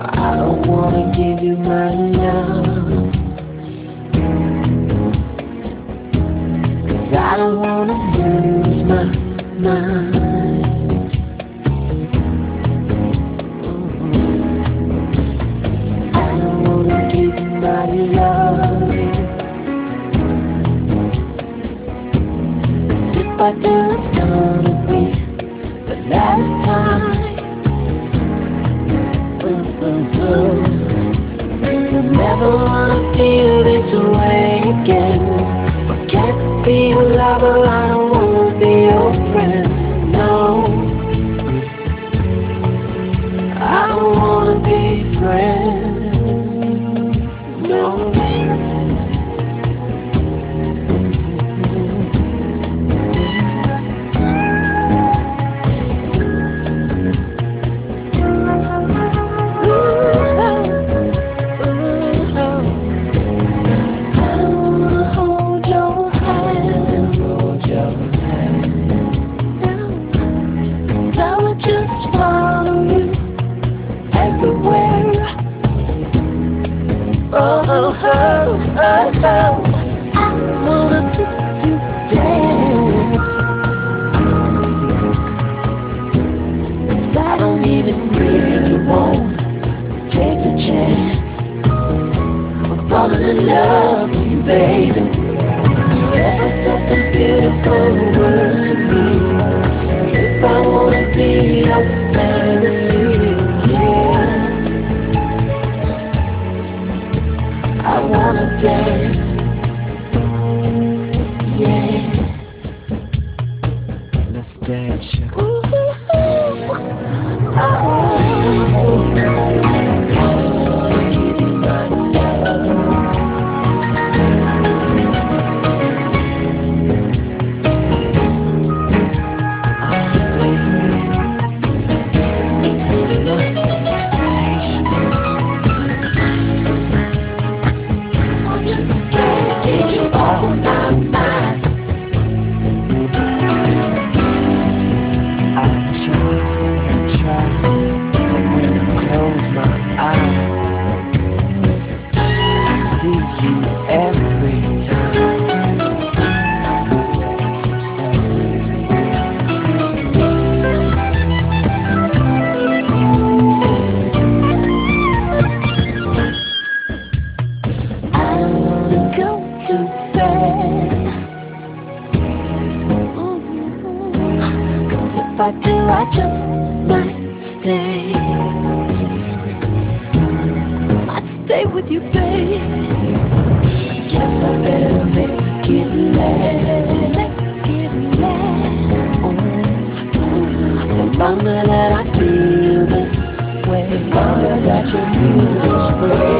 I don't wanna give you my love, 'cause I don't wanna lose my mind. I don't wanna give you my love, 'cause if I do, it's gonna be the last time. Cause never wanna feel this way again. I can't be your lover, I don't wanna be your friend. No, I don't wanna be friends. No. Just follow you everywhere. Oh, oh, oh, oh. I wanna see you dance. 'Cause I don't even really want to take the chance of falling in love with you, baby. You ever said some beautiful words to me? If I wanna be your fantasy, yeah, I wanna dance, yeah. Let's dance, sugar. Ooh, oh. Give you my love. If I do, I just might stay. Might stay with you, babe. Guess I better make it last. The longer that I feel this way, the longer that you feel this way.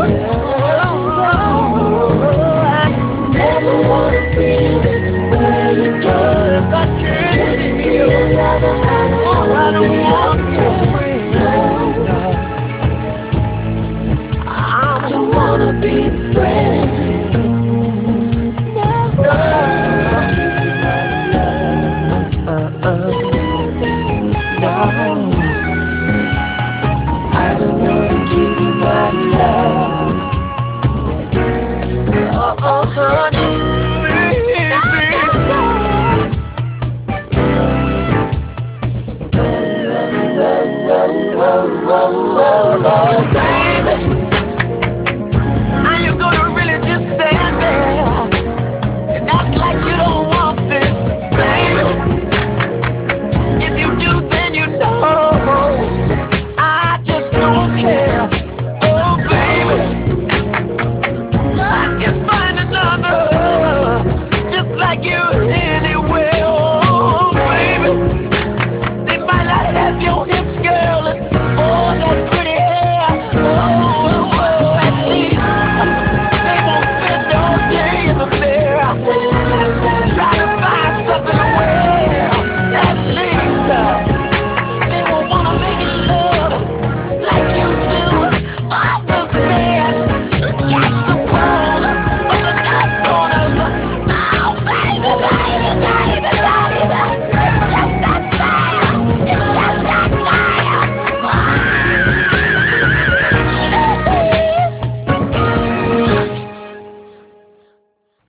Never wanna feel this way again. If I can't be your lover, I don't wanna be your friend. No, I don't wanna be friends. No, no, I don't wanna give you my love. Oh, honey. Whoa, whoa, whoa, whoa, whoa.